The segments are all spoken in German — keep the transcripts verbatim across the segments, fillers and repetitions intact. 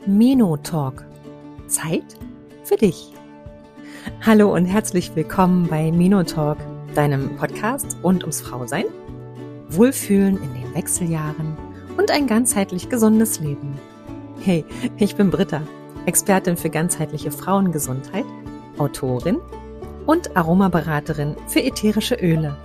Meno-Talk. Zeit für dich. Hallo und herzlich willkommen bei Meno-Talk, deinem Podcast rund ums Frausein, Wohlfühlen in den Wechseljahren und ein ganzheitlich gesundes Leben. Hey, ich bin Britta, Expertin für ganzheitliche Frauengesundheit, Autorin und Aromaberaterin für ätherische Öle.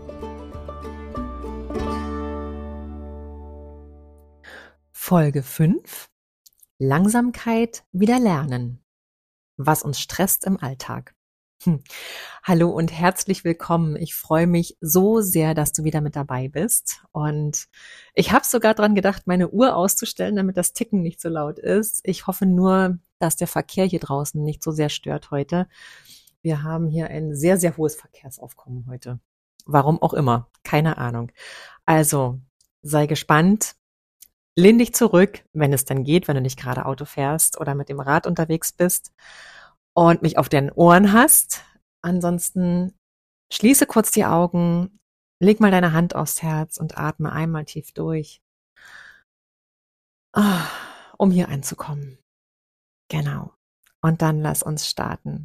Folge fünf: Langsamkeit wieder lernen. Was uns stresst im Alltag. Hm. Hallo und herzlich willkommen. Ich freue mich so sehr, dass du wieder mit dabei bist. Und ich habe sogar dran gedacht, meine Uhr auszustellen, damit das Ticken nicht so laut ist. Ich hoffe nur, dass der Verkehr hier draußen nicht so sehr stört heute. Wir haben hier ein sehr, sehr hohes Verkehrsaufkommen heute. Warum auch immer. Keine Ahnung. Also, sei gespannt. Lehn dich zurück, wenn es dann geht, wenn du nicht gerade Auto fährst oder mit dem Rad unterwegs bist und mich auf den Ohren hast. Ansonsten schließe kurz die Augen, leg mal deine Hand aufs Herz und atme einmal tief durch, um hier anzukommen. Genau. Und dann lass uns starten.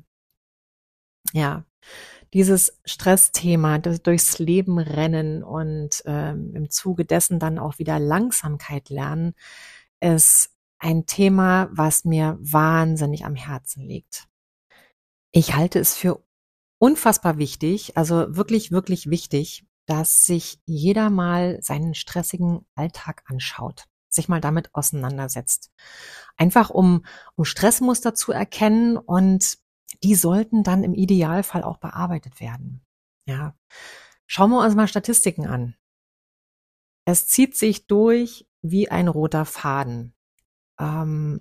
Ja, dieses Stressthema, das durchs Leben rennen und ähm, im Zuge dessen dann auch wieder Langsamkeit lernen, ist ein Thema, was mir wahnsinnig am Herzen liegt. Ich halte es für unfassbar wichtig, also wirklich, wirklich wichtig, dass sich jeder mal seinen stressigen Alltag anschaut, sich mal damit auseinandersetzt. Einfach um, um Stressmuster zu erkennen, und die sollten dann im Idealfall auch bearbeitet werden. Ja. Schauen wir uns mal Statistiken an. Es zieht sich durch wie ein roter Faden. Ähm,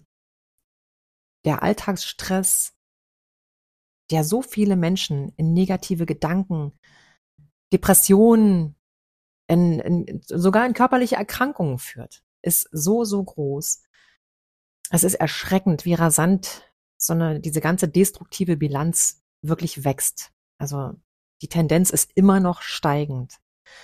der Alltagsstress, der so viele Menschen in negative Gedanken, Depressionen, in, in, sogar in körperliche Erkrankungen führt, ist so, so groß. Es ist erschreckend, wie rasant so eine, diese ganze destruktive Bilanz wirklich wächst. Also die Tendenz ist immer noch steigend.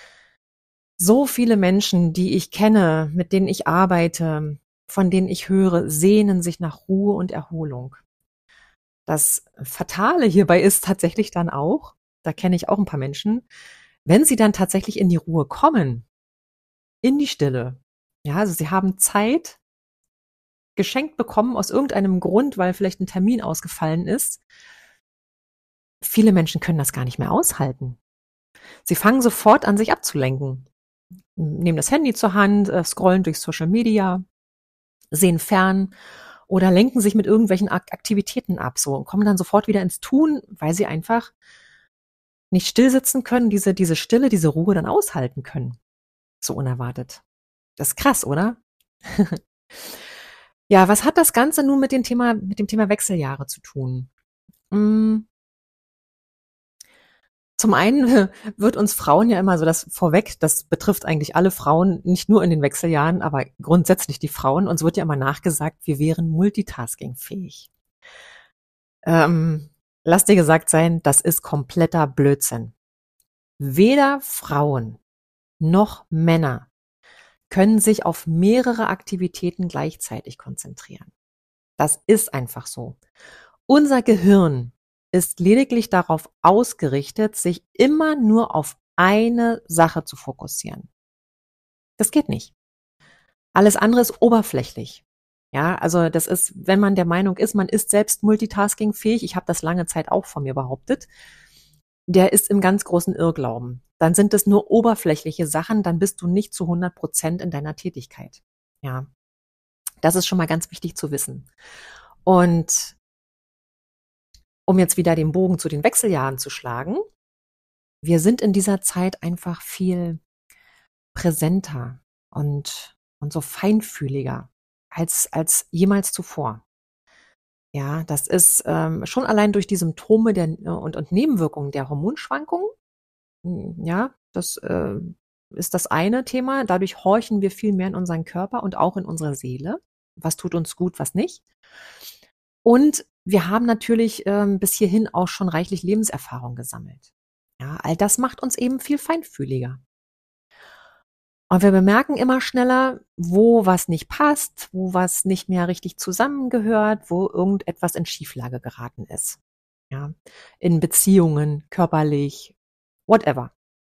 So viele Menschen, die ich kenne, mit denen ich arbeite, von denen ich höre, sehnen sich nach Ruhe und Erholung. Das Fatale hierbei ist tatsächlich dann auch, da kenne ich auch ein paar Menschen, wenn sie dann tatsächlich in die Ruhe kommen, in die Stille, ja, also sie haben Zeit geschenkt bekommen aus irgendeinem Grund, weil vielleicht ein Termin ausgefallen ist. Viele Menschen können das gar nicht mehr aushalten. Sie fangen sofort an, sich abzulenken. Nehmen das Handy zur Hand, scrollen durch Social Media, sehen fern oder lenken sich mit irgendwelchen Aktivitäten ab, so, und kommen dann sofort wieder ins Tun, weil sie einfach nicht still sitzen können, diese, diese Stille, diese Ruhe dann aushalten können. So unerwartet. Das ist krass, oder? Ja, was hat das Ganze nun mit dem Thema, mit dem Thema Wechseljahre zu tun? Hm. Zum einen wird uns Frauen ja immer so das vorweg, das betrifft eigentlich alle Frauen, nicht nur in den Wechseljahren, aber grundsätzlich die Frauen, uns wird ja immer nachgesagt, wir wären multitaskingfähig. Ähm, lass dir gesagt sein, das ist kompletter Blödsinn. Weder Frauen noch Männer können sich auf mehrere Aktivitäten gleichzeitig konzentrieren. Das ist einfach so. Unser Gehirn ist lediglich darauf ausgerichtet, sich immer nur auf eine Sache zu fokussieren. Das geht nicht. Alles andere ist oberflächlich. Ja, also das ist, wenn man der Meinung ist, man ist selbst multitaskingfähig, ich habe das lange Zeit auch von mir behauptet, der ist im ganz großen Irrglauben. Dann sind es nur oberflächliche Sachen, dann bist du nicht zu hundert Prozent in deiner Tätigkeit. Ja, das ist schon mal ganz wichtig zu wissen. Und um jetzt wieder den Bogen zu den Wechseljahren zu schlagen, wir sind in dieser Zeit einfach viel präsenter und, und so feinfühliger als, als jemals zuvor. Ja, das ist ähm, schon allein durch die Symptome der, und, und Nebenwirkungen der Hormonschwankungen. Ja, das äh, ist das eine Thema. Dadurch horchen wir viel mehr in unseren Körper und auch in unsere Seele. Was tut uns gut, was nicht. Und wir haben natürlich ähm, bis hierhin auch schon reichlich Lebenserfahrung gesammelt. Ja, all das macht uns eben viel feinfühliger. Und wir bemerken immer schneller, wo was nicht passt, wo was nicht mehr richtig zusammengehört, wo irgendetwas in Schieflage geraten ist. Ja, in Beziehungen, körperlich, whatever.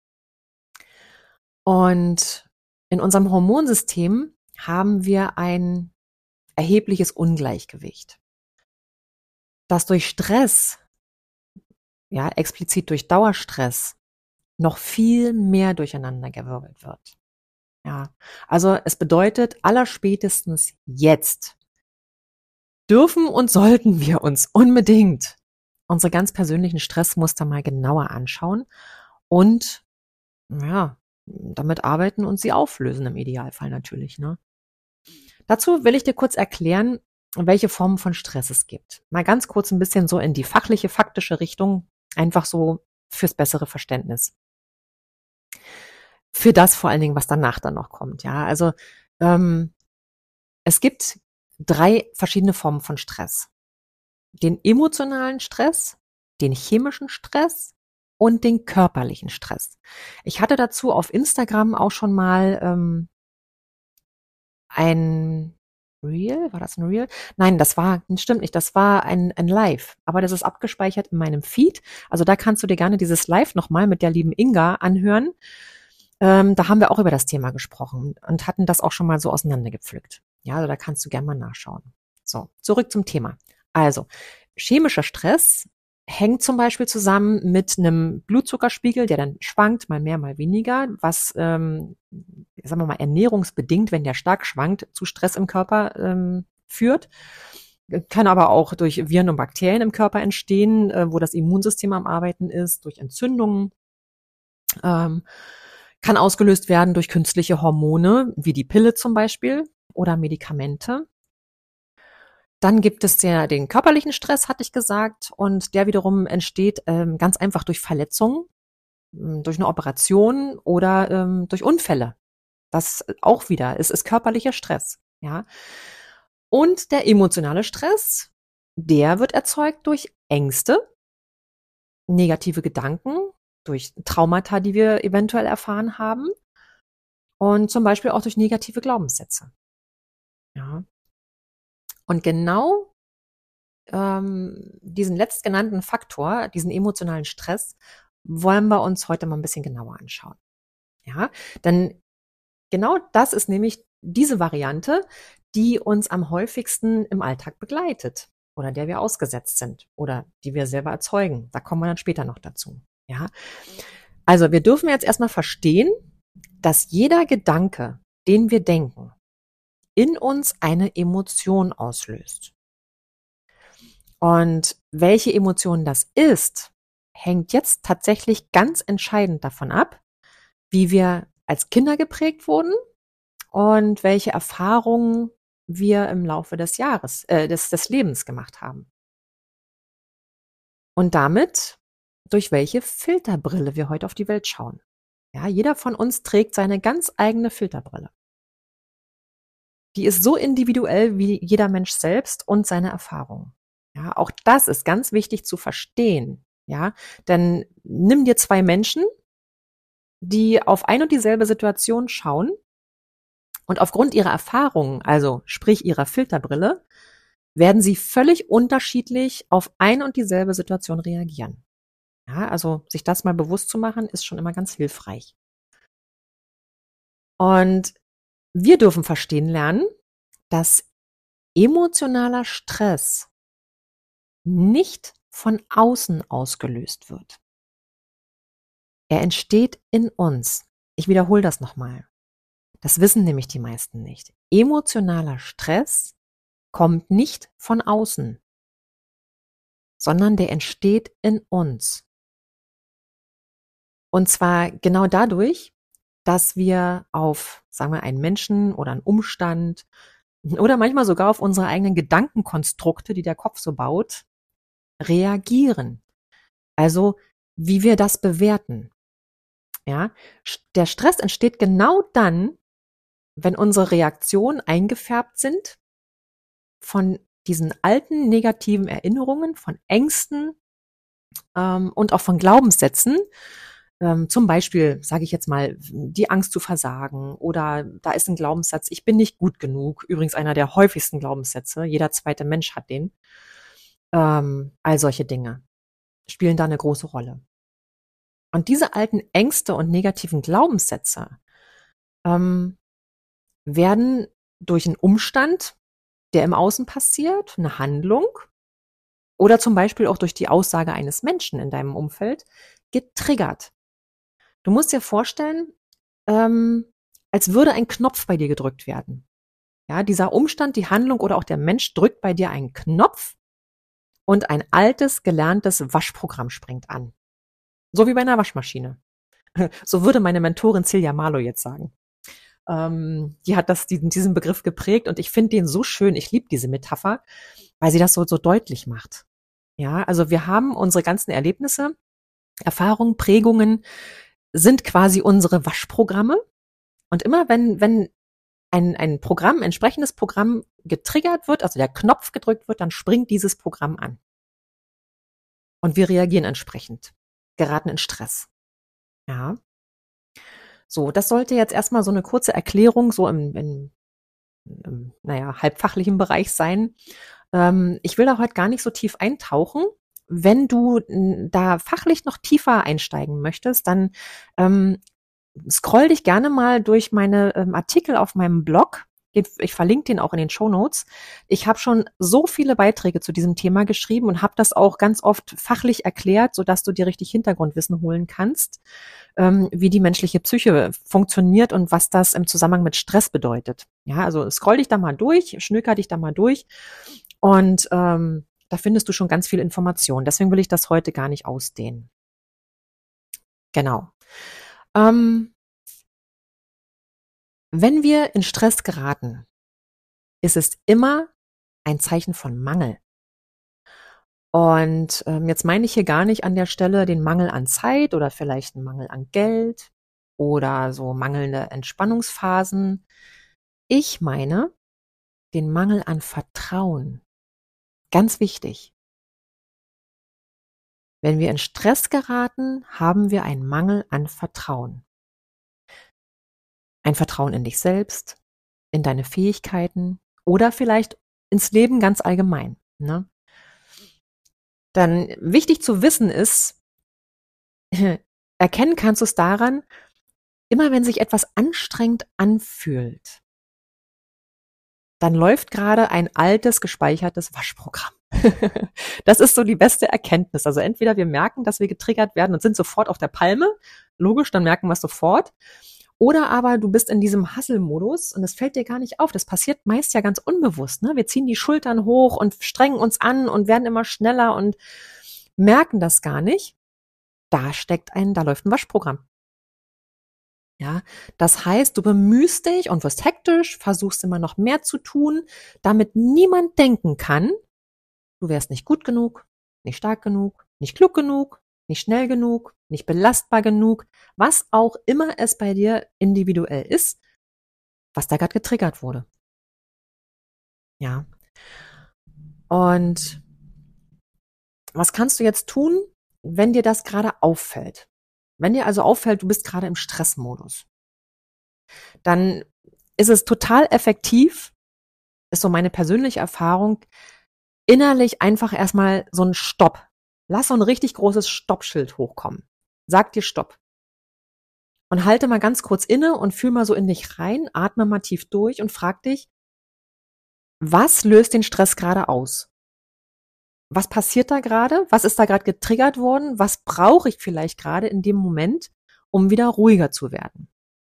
Und in unserem Hormonsystem haben wir ein erhebliches Ungleichgewicht, das durch Stress, ja, explizit durch Dauerstress, noch viel mehr durcheinandergewirbelt wird. Ja, also es bedeutet, allerspätestens jetzt dürfen und sollten wir uns unbedingt unsere ganz persönlichen Stressmuster mal genauer anschauen und ja, damit arbeiten und sie auflösen im Idealfall natürlich, ne? Dazu will ich dir kurz erklären, welche Formen von Stress es gibt. Mal ganz kurz ein bisschen so in die fachliche, faktische Richtung, einfach so fürs bessere Verständnis. Für das vor allen Dingen, was danach dann noch kommt, ja. Also ähm, es gibt drei verschiedene Formen von Stress. Den emotionalen Stress, den chemischen Stress und den körperlichen Stress. Ich hatte dazu auf Instagram auch schon mal ähm, ein Reel, war das ein Reel? Nein, das war, stimmt nicht, das war ein, ein Live, aber das ist abgespeichert in meinem Feed. Also da kannst du dir gerne dieses Live nochmal mit der lieben Inga anhören. Ähm, da haben wir auch über das Thema gesprochen und hatten das auch schon mal so auseinandergepflückt. Ja, also da kannst du gerne mal nachschauen. So, zurück zum Thema. Also, chemischer Stress hängt zum Beispiel zusammen mit einem Blutzuckerspiegel, der dann schwankt, mal mehr, mal weniger, was, ähm, sagen wir mal, ernährungsbedingt, wenn der stark schwankt, zu Stress im Körper ähm, führt. Kann aber auch durch Viren und Bakterien im Körper entstehen, äh, wo das Immunsystem am Arbeiten ist, durch Entzündungen. Ähm, kann ausgelöst werden durch künstliche Hormone, wie die Pille zum Beispiel oder Medikamente. Dann gibt es ja den körperlichen Stress, hatte ich gesagt, und der wiederum entsteht ähm, ganz einfach durch Verletzungen, durch eine Operation oder ähm, durch Unfälle. Das auch wieder, es ist körperlicher Stress, ja. Und der emotionale Stress, der wird erzeugt durch Ängste, negative Gedanken, durch Traumata, die wir eventuell erfahren haben und zum Beispiel auch durch negative Glaubenssätze. Ja. Und genau ähm, diesen letztgenannten Faktor, diesen emotionalen Stress, wollen wir uns heute mal ein bisschen genauer anschauen. Ja, denn genau das ist nämlich diese Variante, die uns am häufigsten im Alltag begleitet oder der wir ausgesetzt sind oder die wir selber erzeugen. Da kommen wir dann später noch dazu. Ja, also wir dürfen jetzt erstmal verstehen, dass jeder Gedanke, den wir denken, in uns eine Emotion auslöst. Und welche Emotion das ist, hängt jetzt tatsächlich ganz entscheidend davon ab, wie wir als Kinder geprägt wurden und welche Erfahrungen wir im Laufe des Jahres, äh, des, des Lebens gemacht haben. Und damit, durch welche Filterbrille wir heute auf die Welt schauen. Ja, jeder von uns trägt seine ganz eigene Filterbrille. Die ist so individuell wie jeder Mensch selbst und seine Erfahrungen. Ja, auch das ist ganz wichtig zu verstehen. Ja, denn nimm dir zwei Menschen, die auf ein und dieselbe Situation schauen und aufgrund ihrer Erfahrungen, also sprich ihrer Filterbrille, werden sie völlig unterschiedlich auf ein und dieselbe Situation reagieren. Ja, also sich das mal bewusst zu machen, ist schon immer ganz hilfreich. Und wir dürfen verstehen lernen, dass emotionaler Stress nicht von außen ausgelöst wird. Er entsteht in uns. Ich wiederhole das nochmal. Das wissen nämlich die meisten nicht. Emotionaler Stress kommt nicht von außen, sondern der entsteht in uns. Und zwar genau dadurch, dass wir auf, sagen wir, einen Menschen oder einen Umstand oder manchmal sogar auf unsere eigenen Gedankenkonstrukte, die der Kopf so baut, reagieren. Also, wie wir das bewerten. Ja, der Stress entsteht genau dann, wenn unsere Reaktionen eingefärbt sind von diesen alten negativen Erinnerungen, von Ängsten ähm, und auch von Glaubenssätzen, Ähm, zum Beispiel, sage ich jetzt mal, die Angst zu versagen oder da ist ein Glaubenssatz, ich bin nicht gut genug. Übrigens einer der häufigsten Glaubenssätze. Jeder zweite Mensch hat den. Ähm, all solche Dinge spielen da eine große Rolle. Und diese alten Ängste und negativen Glaubenssätze ähm, werden durch einen Umstand, der im Außen passiert, eine Handlung oder zum Beispiel auch durch die Aussage eines Menschen in deinem Umfeld getriggert. Du musst dir vorstellen, ähm, als würde ein Knopf bei dir gedrückt werden. Ja, dieser Umstand, die Handlung oder auch der Mensch drückt bei dir einen Knopf und ein altes, gelerntes Waschprogramm springt an. So wie bei einer Waschmaschine. So würde meine Mentorin Silja Marlow jetzt sagen. Ähm, die hat das, diesen, diesen Begriff geprägt und ich finde den so schön. Ich liebe diese Metapher, weil sie das so, so deutlich macht. Ja, also wir haben unsere ganzen Erlebnisse, Erfahrungen, Prägungen sind quasi unsere Waschprogramme. Und immer wenn, wenn ein, ein Programm, ein entsprechendes Programm getriggert wird, also der Knopf gedrückt wird, dann springt dieses Programm an. Und wir reagieren entsprechend, geraten in Stress. Ja. So, das sollte jetzt erstmal so eine kurze Erklärung so im, im, im naja, halbfachlichen Bereich sein. Ähm, ich will da heute gar nicht so tief eintauchen. Wenn du n, da fachlich noch tiefer einsteigen möchtest, dann ähm, scroll dich gerne mal durch meine ähm, Artikel auf meinem Blog. Ich verlinke den auch in den Shownotes. Ich habe schon so viele Beiträge zu diesem Thema geschrieben und habe das auch ganz oft fachlich erklärt, sodass du dir richtig Hintergrundwissen holen kannst, ähm, wie die menschliche Psyche funktioniert und was das im Zusammenhang mit Stress bedeutet. Ja, also scroll dich da mal durch, schnöker dich da mal durch und ähm, da findest du schon ganz viel Information. Deswegen will ich das heute gar nicht ausdehnen. Genau. Ähm, wenn wir in Stress geraten, ist es immer ein Zeichen von Mangel. Und ähm, jetzt meine ich hier gar nicht an der Stelle den Mangel an Zeit oder vielleicht einen Mangel an Geld oder so mangelnde Entspannungsphasen. Ich meine den Mangel an Vertrauen. Ganz wichtig. Wenn wir in Stress geraten, haben wir einen Mangel an Vertrauen. Ein Vertrauen in dich selbst, in deine Fähigkeiten oder vielleicht ins Leben ganz allgemein. Ne? Dann wichtig zu wissen ist, erkennen kannst du es daran, immer wenn sich etwas anstrengend anfühlt, dann läuft gerade ein altes, gespeichertes Waschprogramm. Das ist so die beste Erkenntnis. Also entweder wir merken, dass wir getriggert werden und sind sofort auf der Palme, logisch, dann merken wir es sofort. Oder aber du bist in diesem Hustle-Modus und es fällt dir gar nicht auf. Das passiert meist ja ganz unbewusst. Ne? Wir ziehen die Schultern hoch und strengen uns an und werden immer schneller und merken das gar nicht. Da steckt ein, da läuft ein Waschprogramm. Ja, das heißt, du bemühst dich und wirst hektisch, versuchst immer noch mehr zu tun, damit niemand denken kann, du wärst nicht gut genug, nicht stark genug, nicht klug genug, nicht schnell genug, nicht belastbar genug, was auch immer es bei dir individuell ist, was da gerade getriggert wurde. Ja. Und was kannst du jetzt tun, wenn dir das gerade auffällt? Wenn dir also auffällt, du bist gerade im Stressmodus, dann ist es total effektiv, ist so meine persönliche Erfahrung, innerlich einfach erstmal so ein Stopp. Lass so ein richtig großes Stoppschild hochkommen. Sag dir Stopp. Und halte mal ganz kurz inne und fühl mal so in dich rein, atme mal tief durch und frag dich, was löst den Stress gerade aus? Was passiert da gerade? Was ist da gerade getriggert worden? Was brauche ich vielleicht gerade in dem Moment, um wieder ruhiger zu werden?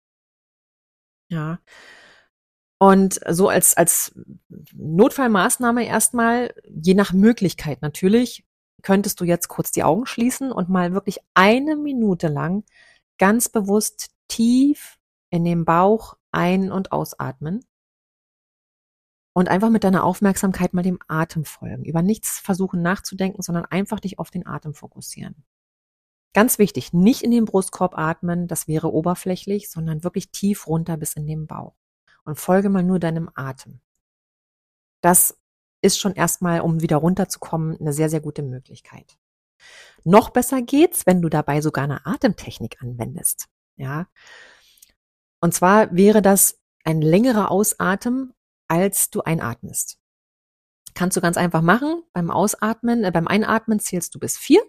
Ja. Und so als, als Notfallmaßnahme erstmal, je nach Möglichkeit natürlich, könntest du jetzt kurz die Augen schließen und mal wirklich eine Minute lang ganz bewusst tief in den Bauch ein- und ausatmen und einfach mit deiner Aufmerksamkeit mal dem Atem folgen. Über nichts versuchen nachzudenken, sondern einfach dich auf den Atem fokussieren. Ganz wichtig, nicht in den Brustkorb atmen, das wäre oberflächlich, sondern wirklich tief runter bis in den Bauch. Und folge mal nur deinem Atem. Das ist schon erstmal, um wieder runterzukommen, eine sehr, sehr gute Möglichkeit. Noch besser geht's, wenn du dabei sogar eine Atemtechnik anwendest. Ja. Und zwar wäre das ein längerer Ausatmen, als du einatmest. Kannst du ganz einfach machen. Beim Ausatmen, äh, beim Einatmen zählst du bis vier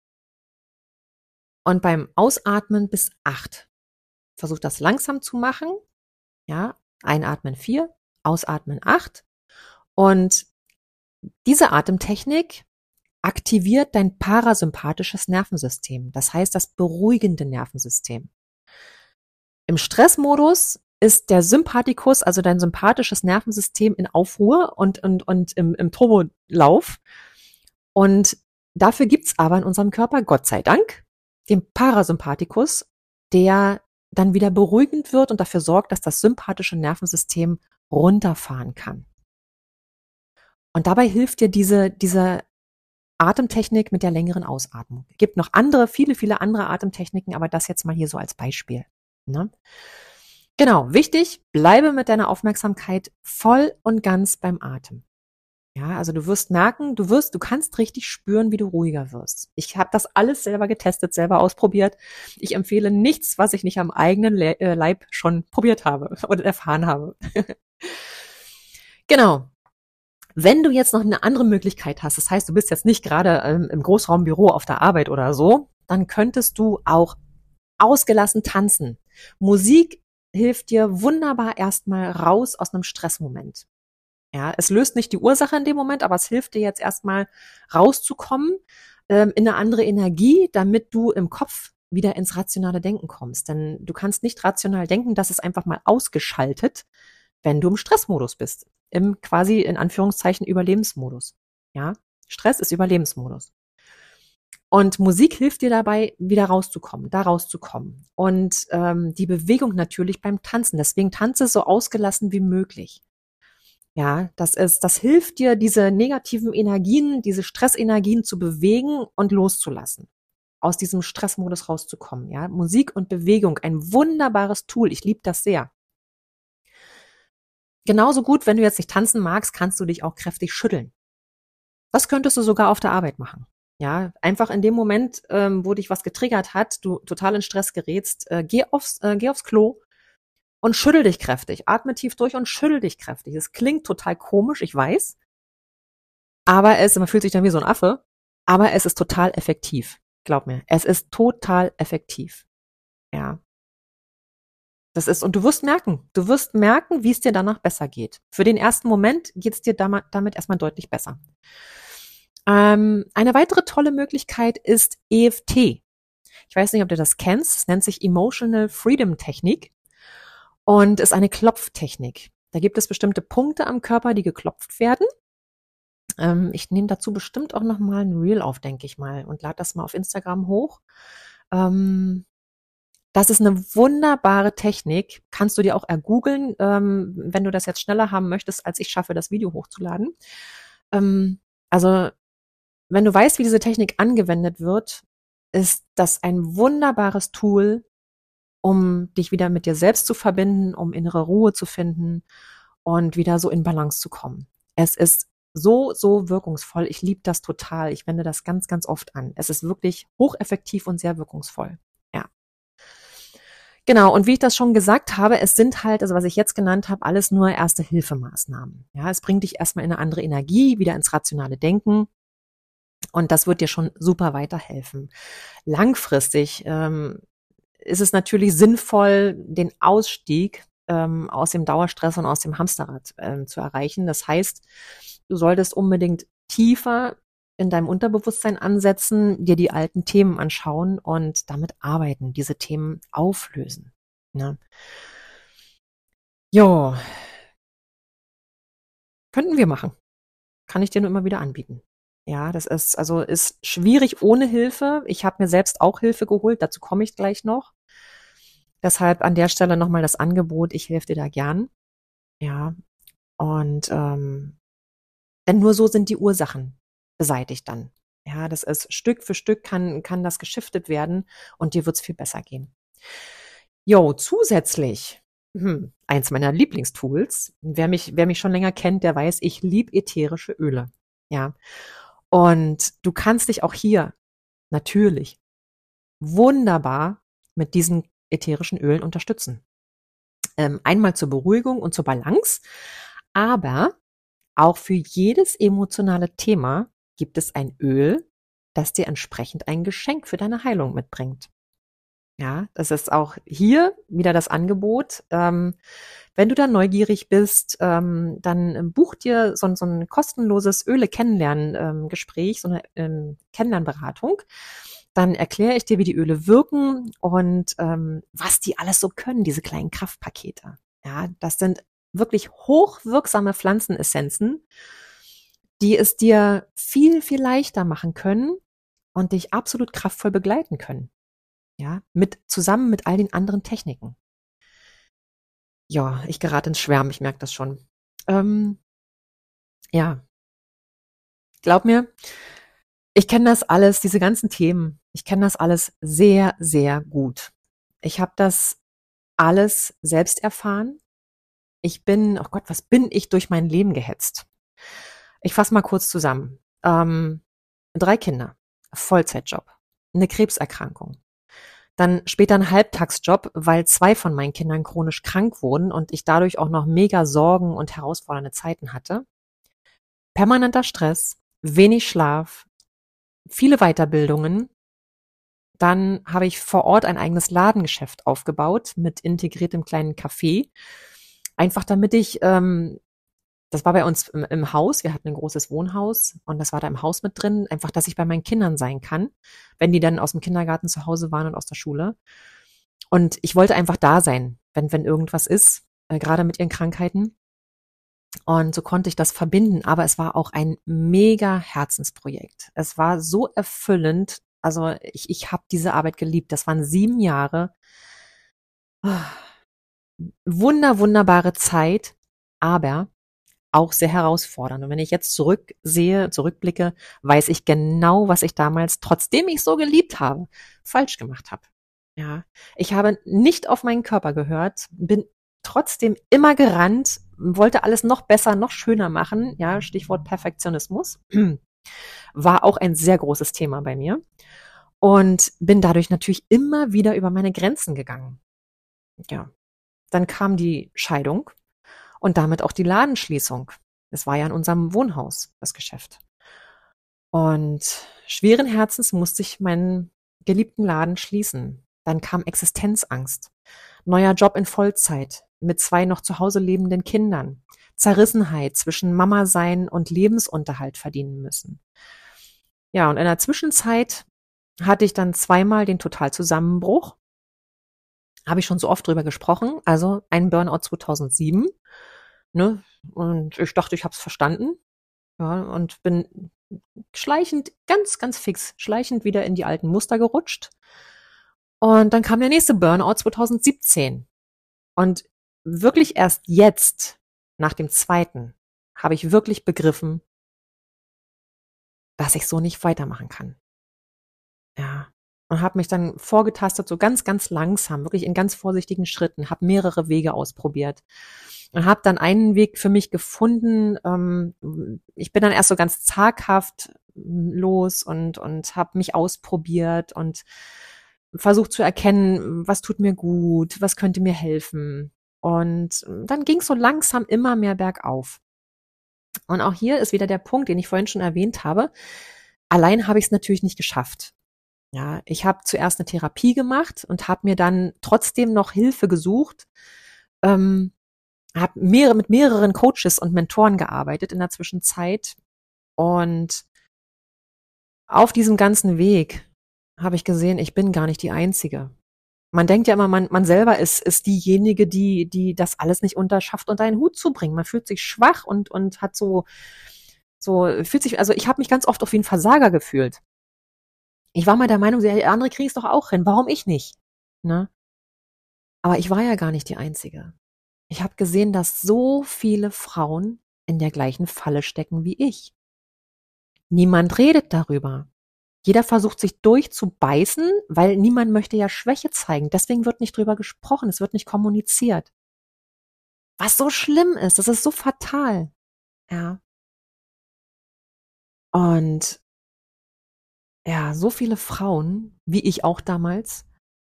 und beim Ausatmen bis acht. Versuch das langsam zu machen. Ja, einatmen vier, ausatmen acht. Und diese Atemtechnik aktiviert dein parasympathisches Nervensystem. Das heißt, das beruhigende Nervensystem. Im Stressmodus ist der Sympathikus, also dein sympathisches Nervensystem, in Aufruhr und, und, und im, im Turbolauf. Und dafür gibt's aber in unserem Körper, Gott sei Dank, den Parasympathikus, der dann wieder beruhigend wird und dafür sorgt, dass das sympathische Nervensystem runterfahren kann. Und dabei hilft dir diese, diese Atemtechnik mit der längeren Ausatmung. Es gibt noch andere, viele, viele andere Atemtechniken, aber das jetzt mal hier so als Beispiel. Ne? Genau, wichtig, bleibe mit deiner Aufmerksamkeit voll und ganz beim Atem. Ja, also du wirst merken, du wirst, du kannst richtig spüren, wie du ruhiger wirst. Ich habe das alles selber getestet, selber ausprobiert. Ich empfehle nichts, was ich nicht am eigenen Le- äh, Leib schon probiert habe oder erfahren habe. Genau. Wenn du jetzt noch eine andere Möglichkeit hast, das heißt, du bist jetzt nicht gerade ähm, im Großraumbüro auf der Arbeit oder so, dann könntest du auch ausgelassen tanzen. Musik hilft dir wunderbar erstmal raus aus einem Stressmoment. Ja, es löst nicht die Ursache in dem Moment, aber es hilft dir jetzt erstmal rauszukommen ähm, in eine andere Energie, damit du im Kopf wieder ins rationale Denken kommst. Denn du kannst nicht rational denken, das ist einfach mal ausgeschaltet, wenn du im Stressmodus bist. Im quasi in Anführungszeichen Überlebensmodus. Ja, Stress ist Überlebensmodus. Und Musik hilft dir dabei, wieder rauszukommen, da rauszukommen. Und ähm, die Bewegung natürlich beim Tanzen. Deswegen tanze so ausgelassen wie möglich. Ja, das ist, das hilft dir, diese negativen Energien, diese Stressenergien zu bewegen und loszulassen. Aus diesem Stressmodus rauszukommen. Ja, Musik und Bewegung, ein wunderbares Tool. Ich liebe das sehr. Genauso gut, wenn du jetzt nicht tanzen magst, kannst du dich auch kräftig schütteln. Das könntest du sogar auf der Arbeit machen. Ja, einfach in dem Moment, ähm, wo dich was getriggert hat, du total in Stress gerätst, äh, geh aufs, äh, geh aufs Klo und schüttel dich kräftig. Atme tief durch und schüttel dich kräftig. Es klingt total komisch, ich weiß. Aber es, man fühlt sich dann wie so ein Affe. Aber es ist total effektiv. Glaub mir, es ist total effektiv. Ja. Das ist, und du wirst merken, du wirst merken, wie es dir danach besser geht. Für den ersten Moment geht es dir damit, damit erstmal deutlich besser. Ähm, eine weitere tolle Möglichkeit ist E F T. Ich weiß nicht, ob du das kennst. Es nennt sich Emotional Freedom Technik und ist eine Klopftechnik. Da gibt es bestimmte Punkte am Körper, die geklopft werden. Ähm, ich nehme dazu bestimmt auch noch mal ein Reel auf, denke ich mal, und lade das mal auf Instagram hoch. Ähm, Das ist eine wunderbare Technik. Kannst du dir auch ergoogeln, ähm, wenn du das jetzt schneller haben möchtest, als ich schaffe, das Video hochzuladen. Ähm, also, wenn du weißt, wie diese Technik angewendet wird, ist das ein wunderbares Tool, um dich wieder mit dir selbst zu verbinden, um innere Ruhe zu finden und wieder so in Balance zu kommen. Es ist so, so wirkungsvoll. Ich liebe das total. Ich wende das ganz, ganz oft an. Es ist wirklich hocheffektiv und sehr wirkungsvoll. Ja. Genau, und wie ich das schon gesagt habe, es sind halt, also was ich jetzt genannt habe, alles nur Erste-Hilfemaßnahmen. Ja, es bringt dich erstmal in eine andere Energie, wieder ins rationale Denken. Und das wird dir schon super weiterhelfen. Langfristig ähm, ist es natürlich sinnvoll, den Ausstieg ähm, aus dem Dauerstress und aus dem Hamsterrad ähm, zu erreichen. Das heißt, du solltest unbedingt tiefer in deinem Unterbewusstsein ansetzen, dir die alten Themen anschauen und damit arbeiten, diese Themen auflösen. Ne? Jo, könnten wir machen. Kann ich dir nur immer wieder anbieten. Ja, das ist, also ist schwierig ohne Hilfe. Ich habe mir selbst auch Hilfe geholt, dazu komme ich gleich noch. Deshalb an der Stelle nochmal das Angebot, ich helfe dir da gern. Ja, und ähm, denn nur so sind die Ursachen beseitigt dann. Ja, das ist Stück für Stück kann, kann das geschiftet werden und dir wird's viel besser gehen. Jo, zusätzlich, hm, eins meiner Lieblingstools, wer mich, wer mich schon länger kennt, der weiß, ich liebe ätherische Öle. Ja, und du kannst dich auch hier natürlich wunderbar mit diesen ätherischen Ölen unterstützen. Ähm, einmal zur Beruhigung und zur Balance, aber auch für jedes emotionale Thema gibt es ein Öl, das dir entsprechend ein Geschenk für deine Heilung mitbringt. Ja, das ist auch hier wieder das Angebot. Ähm, wenn du da neugierig bist, ähm, dann buch dir so, so ein kostenloses Öle-Kennenlernen-Gespräch, so eine ähm, Kennenlernberatung. Dann erkläre ich dir, wie die Öle wirken und ähm, was die alles so können, diese kleinen Kraftpakete. Ja, das sind wirklich hochwirksame Pflanzenessenzen, die es dir viel, viel leichter machen können und dich absolut kraftvoll begleiten können. Ja, mit, zusammen mit all den anderen Techniken. Ja, ich gerate ins Schwärmen, ich merke das schon. Ähm, ja, glaub mir, ich kenne das alles, diese ganzen Themen, ich kenne das alles sehr, sehr gut. Ich habe das alles selbst erfahren. Ich bin, oh Gott, was bin ich durch mein Leben gehetzt? Ich fasse mal kurz zusammen. Ähm, drei Kinder, Vollzeitjob, eine Krebserkrankung, dann später ein Halbtagsjob, weil zwei von meinen Kindern chronisch krank wurden und ich dadurch auch noch mega Sorgen und herausfordernde Zeiten hatte. Permanenter Stress, wenig Schlaf, viele Weiterbildungen. Dann habe ich vor Ort ein eigenes Ladengeschäft aufgebaut mit integriertem kleinen Café. Einfach damit ich, ähm, das war bei uns im, im Haus, wir hatten ein großes Wohnhaus und das war da im Haus mit drin, einfach, dass ich bei meinen Kindern sein kann, wenn die dann aus dem Kindergarten zu Hause waren und aus der Schule. Und ich wollte einfach da sein, wenn, wenn irgendwas ist, äh, gerade mit ihren Krankheiten. Und so konnte ich das verbinden. Aber es war auch ein mega Herzensprojekt. Es war so erfüllend. Also ich, ich habe diese Arbeit geliebt. Das waren sieben Jahre. Ah, Wunder, wunderbare Zeit, aber auch sehr herausfordernd. Und wenn ich jetzt zurücksehe, zurückblicke, weiß ich genau, was ich damals, trotzdem ich so geliebt habe, falsch gemacht habe. Ja, ich habe nicht auf meinen Körper gehört, bin trotzdem immer gerannt, wollte alles noch besser, noch schöner machen. Ja, Stichwort Perfektionismus. War auch ein sehr großes Thema bei mir. Und bin dadurch natürlich immer wieder über meine Grenzen gegangen. Ja, dann kam die Scheidung und damit auch die Ladenschließung. Es war ja in unserem Wohnhaus, das Geschäft. Und schweren Herzens musste ich meinen geliebten Laden schließen. Dann kam Existenzangst, neuer Job in Vollzeit mit zwei noch zu Hause lebenden Kindern, Zerrissenheit zwischen Mama sein und Lebensunterhalt verdienen müssen. Ja, und in der Zwischenzeit hatte ich dann zweimal den Totalzusammenbruch. Habe ich schon so oft drüber gesprochen. Also ein Burnout zweitausendsieben. Ne? Und ich dachte, ich habe es verstanden. Ja, und bin schleichend, ganz, ganz fix, schleichend wieder in die alten Muster gerutscht. Und dann kam der nächste Burnout zweitausendsiebzehn. Und wirklich erst jetzt, nach dem zweiten, habe ich wirklich begriffen, dass ich so nicht weitermachen kann. Ja. Und habe mich dann vorgetastet, so ganz, ganz langsam, wirklich in ganz vorsichtigen Schritten, habe mehrere Wege ausprobiert und habe dann einen Weg für mich gefunden. Ähm, ich bin dann erst so ganz zaghaft los und und habe mich ausprobiert und versucht zu erkennen, was tut mir gut, was könnte mir helfen. Und dann ging es so langsam immer mehr bergauf. Und auch hier ist wieder der Punkt, den ich vorhin schon erwähnt habe. Allein habe ich es natürlich nicht geschafft. Ja, ich habe zuerst eine Therapie gemacht und habe mir dann trotzdem noch Hilfe gesucht, ähm, habe mehrere, mit mehreren Coaches und Mentoren gearbeitet in der Zwischenzeit. Und auf diesem ganzen Weg habe ich gesehen, ich bin gar nicht die Einzige. Man denkt ja immer, man, man selber ist, ist diejenige, die, die das alles nicht unterschafft, unter einen Hut zu bringen. Man fühlt sich schwach und, und hat so, so, fühlt sich, also ich habe mich ganz oft auf wie ein Versager gefühlt. Ich war mal der Meinung, der andere kriegt es doch auch hin, warum ich nicht? Ne? Aber ich war ja gar nicht die Einzige. Ich habe gesehen, dass so viele Frauen in der gleichen Falle stecken wie ich. Niemand redet darüber. Jeder versucht sich durchzubeißen, weil niemand möchte ja Schwäche zeigen. Deswegen wird nicht drüber gesprochen, es wird nicht kommuniziert. Was so schlimm ist, das ist so fatal. Ja. Und ja, so viele Frauen, wie ich auch damals,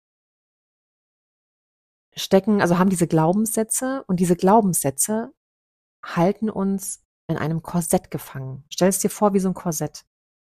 stecken also haben diese Glaubenssätze und diese Glaubenssätze halten uns in einem Korsett gefangen. Stell es dir vor wie so 'n Korsett.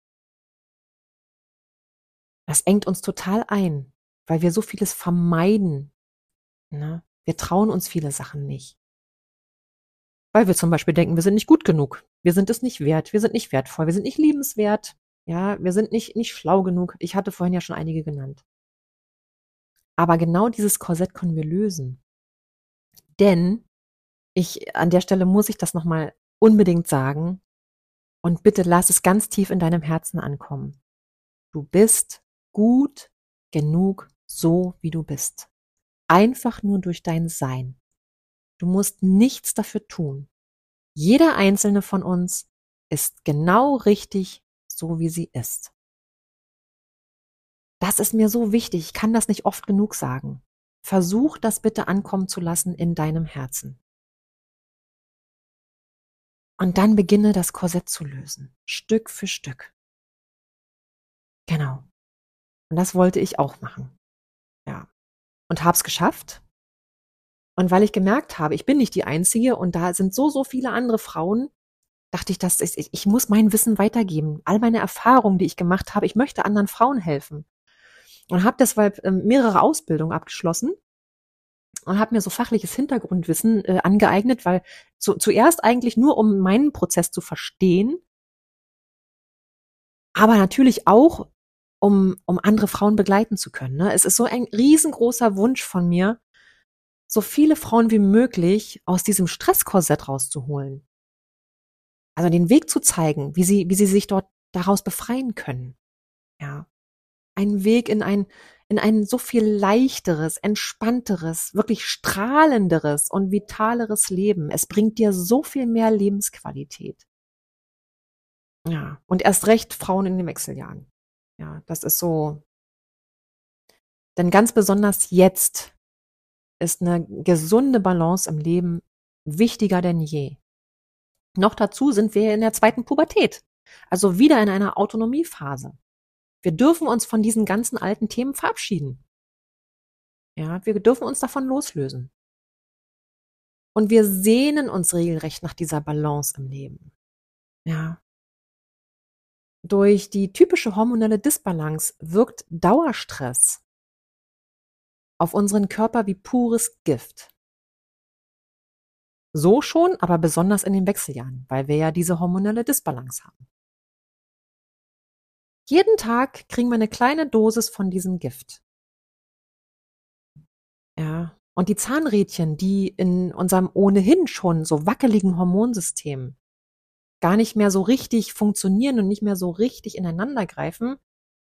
Das engt uns total ein, weil wir so vieles vermeiden, ne? Wir trauen uns viele Sachen nicht. Weil wir zum Beispiel denken, wir sind nicht gut genug. Wir sind es nicht wert. Wir sind nicht wertvoll. Wir sind nicht liebenswert. Ja, wir sind nicht nicht schlau genug. Ich hatte vorhin ja schon einige genannt. Aber genau dieses Korsett können wir lösen. Denn ich an der Stelle muss ich das noch mal unbedingt sagen und bitte lass es ganz tief in deinem Herzen ankommen. Du bist gut genug, so wie du bist. Einfach nur durch dein Sein. Du musst nichts dafür tun. Jeder einzelne von uns ist genau richtig, so wie sie ist. Das ist mir so wichtig. Ich kann das nicht oft genug sagen. Versuch das bitte ankommen zu lassen in deinem Herzen. Und dann beginne das Korsett zu lösen, Stück für Stück. Genau. Und das wollte ich auch machen. Ja. Und habe es geschafft. Und weil ich gemerkt habe, ich bin nicht die Einzige und da sind so, so viele andere Frauen, dachte ich, das ist, ich, ich muss mein Wissen weitergeben. All meine Erfahrungen, die ich gemacht habe, ich möchte anderen Frauen helfen. Und habe deshalb ähm, mehrere Ausbildungen abgeschlossen und habe mir so fachliches Hintergrundwissen äh, angeeignet, weil zu, zuerst eigentlich nur, um meinen Prozess zu verstehen, aber natürlich auch, um, um andere Frauen begleiten zu können. Ne? Es ist so ein riesengroßer Wunsch von mir, so viele Frauen wie möglich aus diesem Stresskorsett rauszuholen. Also den Weg zu zeigen, wie sie, wie sie sich dort daraus befreien können. Ja. Ein Weg in ein, in ein so viel leichteres, entspannteres, wirklich strahlenderes und vitaleres Leben. Es bringt dir so viel mehr Lebensqualität. Ja. Und erst recht Frauen in den Wechseljahren. Ja, das ist so. Denn ganz besonders jetzt ist eine gesunde Balance im Leben wichtiger denn je. Noch dazu sind wir in der zweiten Pubertät. Also wieder in einer Autonomiephase. Wir dürfen uns von diesen ganzen alten Themen verabschieden. Ja, wir dürfen uns davon loslösen. Und wir sehnen uns regelrecht nach dieser Balance im Leben. Ja. Durch die typische hormonelle Disbalance wirkt Dauerstress auf unseren Körper wie pures Gift. So schon, aber besonders in den Wechseljahren, weil wir ja diese hormonelle Disbalance haben. Jeden Tag kriegen wir eine kleine Dosis von diesem Gift. Ja. Und die Zahnrädchen, die in unserem ohnehin schon so wackeligen Hormonsystem gar nicht mehr so richtig funktionieren und nicht mehr so richtig ineinander greifen,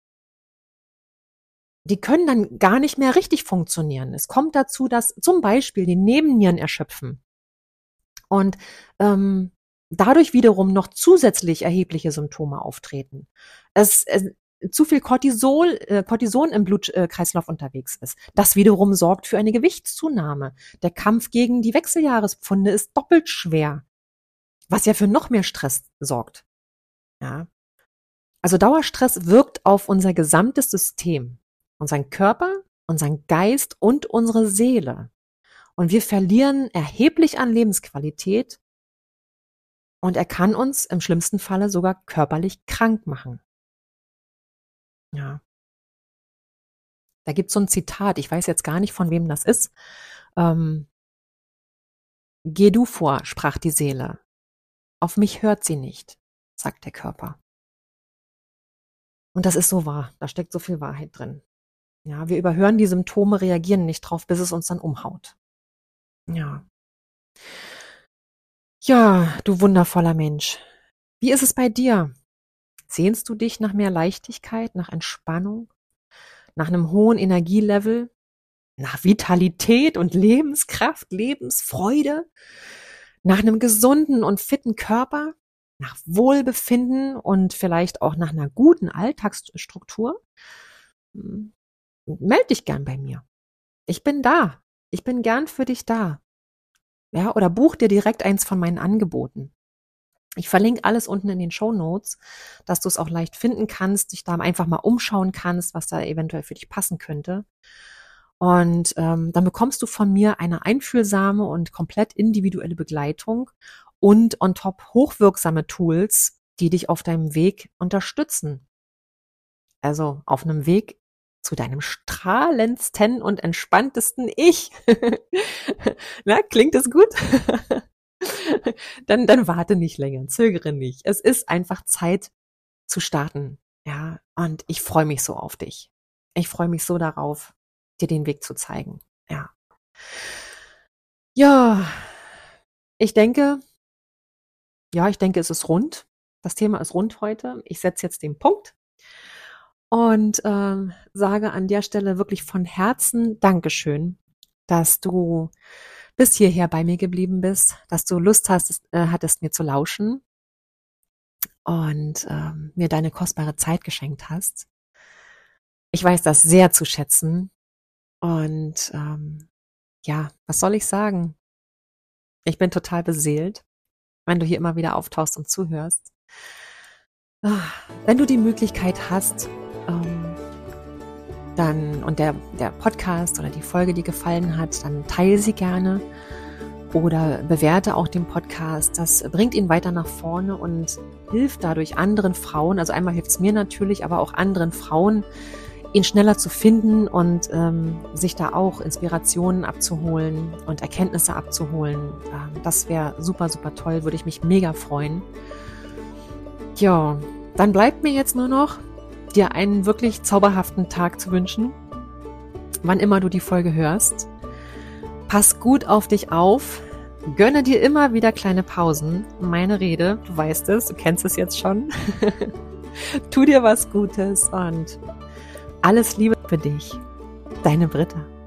die können dann gar nicht mehr richtig funktionieren. Es kommt dazu, dass zum Beispiel die Nebennieren erschöpfen und ähm, dadurch wiederum noch zusätzlich erhebliche Symptome auftreten. Es, es zu viel Cortisol, äh, Cortison im Blutkreislauf unterwegs ist. Das wiederum sorgt für eine Gewichtszunahme. Der Kampf gegen die Wechseljahrespfunde ist doppelt schwer, was ja für noch mehr Stress sorgt. Ja. Also Dauerstress wirkt auf unser gesamtes System, unseren Körper, unseren Geist und unsere Seele. Und wir verlieren erheblich an Lebensqualität und er kann uns im schlimmsten Falle sogar körperlich krank machen. Ja. Da gibt's so ein Zitat, ich weiß jetzt gar nicht, von wem das ist. Ähm, Geh du vor, sprach die Seele. Auf mich hört sie nicht, sagt der Körper. Und das ist so wahr, da steckt so viel Wahrheit drin. Ja, wir überhören die Symptome, reagieren nicht drauf, bis es uns dann umhaut. Ja. Ja, du wundervoller Mensch. Wie ist es bei dir? Sehnst du dich nach mehr Leichtigkeit, nach Entspannung, nach einem hohen Energielevel, nach Vitalität und Lebenskraft, Lebensfreude, nach einem gesunden und fitten Körper, nach Wohlbefinden und vielleicht auch nach einer guten Alltagsstruktur? Hm, Meld dich gern bei mir. Ich bin da. Ich bin gern für dich da. Ja, oder buch dir direkt eins von meinen Angeboten. Ich verlinke alles unten in den Shownotes, dass du es auch leicht finden kannst, dich da einfach mal umschauen kannst, was da eventuell für dich passen könnte. Und ähm, dann bekommst du von mir eine einfühlsame und komplett individuelle Begleitung und on top hochwirksame Tools, die dich auf deinem Weg unterstützen. Also auf einem Weg zu deinem strahlendsten und entspanntesten Ich. Na, klingt das gut? dann, dann warte nicht länger, zögere nicht. Es ist einfach Zeit zu starten. Ja, und ich freue mich so auf dich. Ich freue mich so darauf, dir den Weg zu zeigen. Ja. Ja, ich denke, ja, ich denke, es ist rund. Das Thema ist rund heute. Ich setze jetzt den Punkt und ähm, sage an der Stelle wirklich von Herzen Dankeschön, dass du bis hierher bei mir geblieben bist, dass du Lust hast, äh, hattest, mir zu lauschen und ähm, mir deine kostbare Zeit geschenkt hast. Ich weiß das sehr zu schätzen und ähm, ja, was soll ich sagen? Ich bin total beseelt, wenn du hier immer wieder auftauchst und zuhörst. Wenn du die Möglichkeit hast, ähm, dann und der, der Podcast oder die Folge dir gefallen hat, dann teile sie gerne oder bewerte auch den Podcast. Das bringt ihn weiter nach vorne und hilft dadurch anderen Frauen, also einmal hilft es mir natürlich, aber auch anderen Frauen, ihn schneller zu finden und ähm, sich da auch Inspirationen abzuholen und Erkenntnisse abzuholen. Ähm, das wäre super, super toll, würde ich mich mega freuen. Ja, dann bleibt mir jetzt nur noch, dir einen wirklich zauberhaften Tag zu wünschen, wann immer du die Folge hörst. Pass gut auf dich auf, gönne dir immer wieder kleine Pausen. Meine Rede, du weißt es, du kennst es jetzt schon. Tu dir was Gutes und alles Liebe für dich. Deine Britta.